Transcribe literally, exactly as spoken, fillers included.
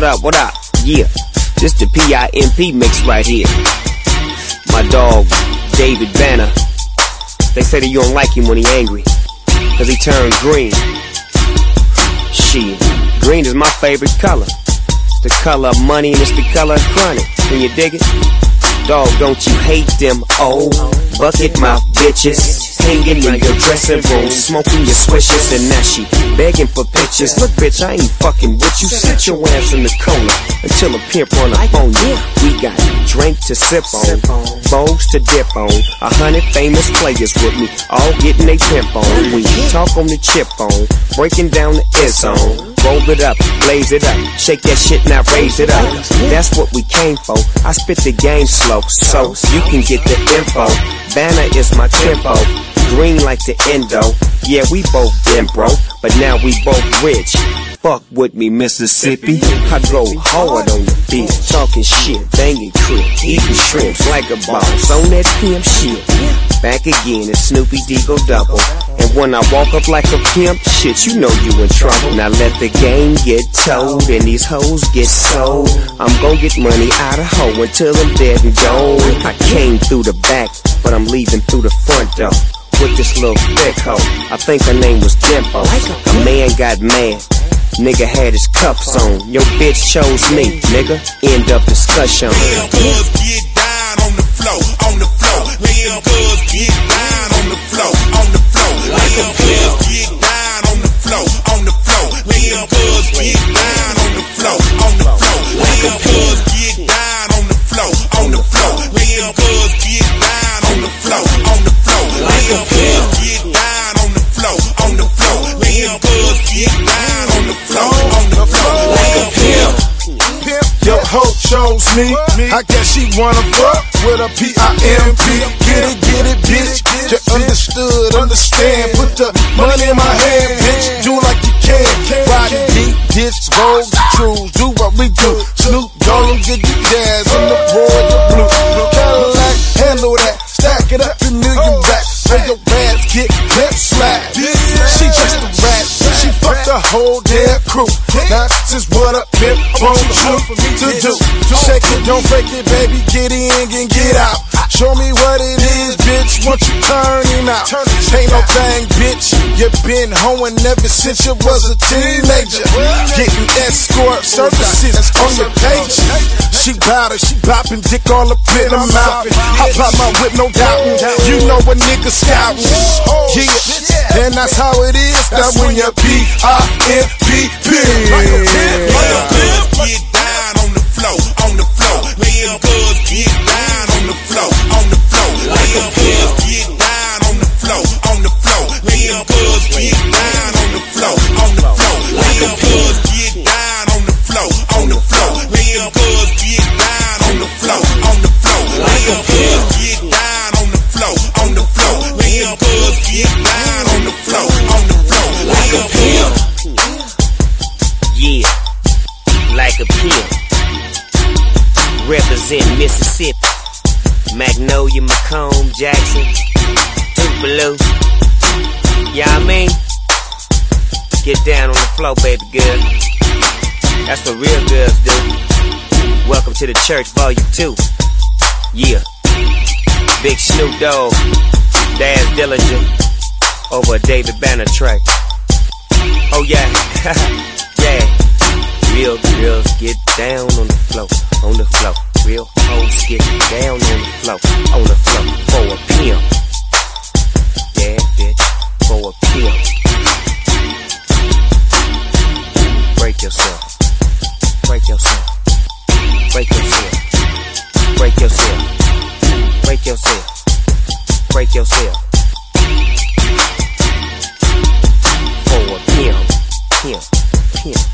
What up, what up? Yeah, this the P I M P mix right here. My dog, David Banner. They say that you don't like him when he angry, cause he turned green. Shit, green is my favorite color. It's the color of money and it's the color of chronic. Can you dig it? Dog, don't you hate them old bucket mouth bitches hanging in your dressing room, smoking your swishes, and now she begging for pictures. Look, bitch, I ain't fucking with you. Sit your ass in the corner until a pimp run up on you. We got drink to sip on, bowls to dip on, a hundred famous players with me, all getting they pimp on. We talk on the chip on, breaking down the is on. Roll it up, blaze it up, shake that shit, now raise it up. That's what we came for. I spit the game slow, so you can get the info. Banner is my tempo, green like the endo. Yeah, we both been broke, but now we both rich. Fuck with me, Mississippi. I go hard on the beat, talking shit, banging crib, eating shrimps like a boss on that pimp shit. Back again, it's Snoopy Deagle Double. And when I walk up like a pimp, shit, you know you in trouble. Now let the game get told and these hoes get sold. I'm gon' get money out of hoe until I'm dead and gone. I came through the back, but I'm leaving through the front door with this little thick hoe. I think her name was Dimpo. A man got mad, nigga had his cuffs on. Your bitch chose me, nigga. End of discussion. Little girls get down on the floor, on the floor. Little girls get down on the floor, on the floor. Little girls get down on the floor, on the floor. Little girls get down on the floor, on the floor. Little girls get down on the floor, on the floor. Little girls get down on the floor, on the floor. Little girls get down on the floor, on the floor. Little girls get down on the floor, on the floor. Like a pimp. Your hoe chose me. I guess she wanna fuck with a P I M P. Get it, get it, bitch. You understood, understand. Put the money in my hand, bitch. Do like you can. Ride deep, ditch, roll the trues. Do what we do. Snoop Dogg, get the jazz on the road, the blue. Cadillac, handle that. Stack it up in million racks. So your ass get lip slapped. She just a rat. She fucked the whole damn crew. Now this is what a pimp wants you to do. Shake it, don't break it, baby. Get in and get out. Show me what it is, bitch. Once you turning out, ain't no thing, bitch. You been hoeing ever since you was a teenager. Getting escort services on your page. She bout it, she bopping dick all up in her mouth. I pop my whip, no doubting. You know a nigga scouting. Yeah, and that's how it is. That's when you P I M P P. Little girls get down on the floor, on the floor. Little girls get down on the floor, on the floor. Little girls get down on the floor, on the floor. Little girls get down on the floor, on the floor. Little girls get down on the floor, on the floor. Little girls get down on the floor, on the floor. Little girls get down on the floor, on the floor. Little girls get down on the floor, on the floor. Like a pimp. Yeah, like a pimp. Represent Mississippi. Magnolia, Macomb, Jackson, Tupelo. Yeah, I mean, get down on the floor, baby girl. That's what real girls do. Welcome to the church, volume two. Yeah, Big Snoop Dogg, Daz Dillinger, over a David Banner track. Oh yeah, yeah. Real girls get down on the floor, on the floor. Real hoes get down on the floor, on the floor. For a pimp. Yeah, bitch, for a pimp. Break yourself. Break yourself. Break yourself. Break yourself. Break yourself. Break yourself. For a pimp. Pimp. Pimp.